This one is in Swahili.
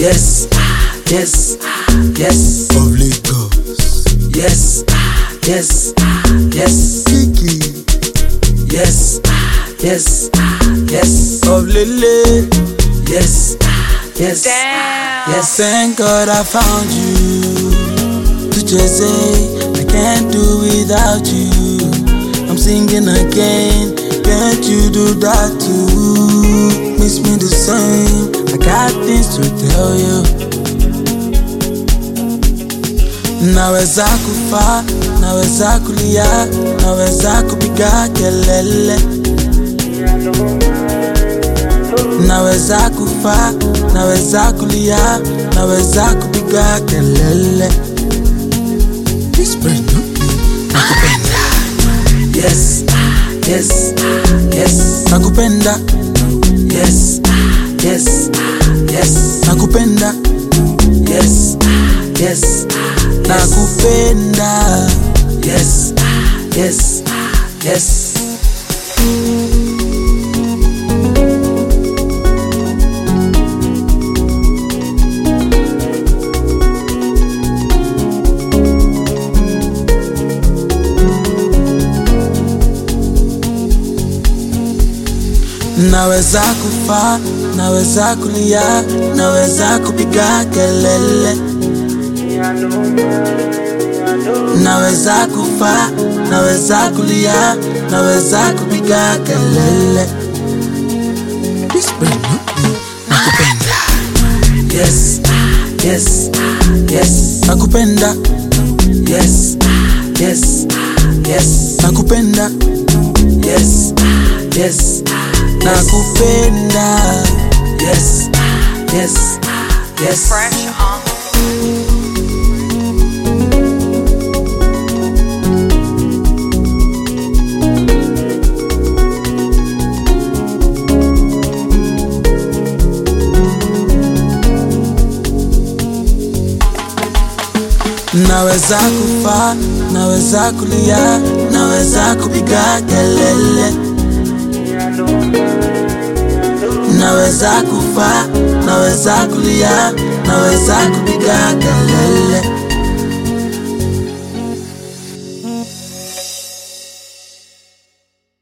Yes, yes, yes. Of Lagos. Yes, yes, yes. Kiki. Yes, yes, yes. Of Lele. Yes, yes, Damn. yes. Thank God I found you. To just say I can't do without you. I'm singing again. Can't you do that too? Miss me the same. I got things to tell you. Naweza kufa, naweza kulia, naweza kupiga kelele. Naweza kufa, naweza kulia, naweza kupiga kelele. This brain, nakupenda. Yes, yes, yes. Nakupenda. Yes, yes, yes. Nakupenda. Yes, yes, nakupenda. Yes, yes, yes. Naweza kufa, naweza kulia, naweza kupiga kelele. Naweza kufa, naweza kulia, naweza kupiga kelele. This brain, nakupenda. Yes, yes, yes. Nakupenda. Yes, yes, yes. Nakupenda. Yes, yes, nakupenda. Yes, yes, yes. Fresh on. Naweza kufa, naweza kulia, naweza kupiga kelele. Naweza kufa, naweza kulia, naweza kupiga kelele.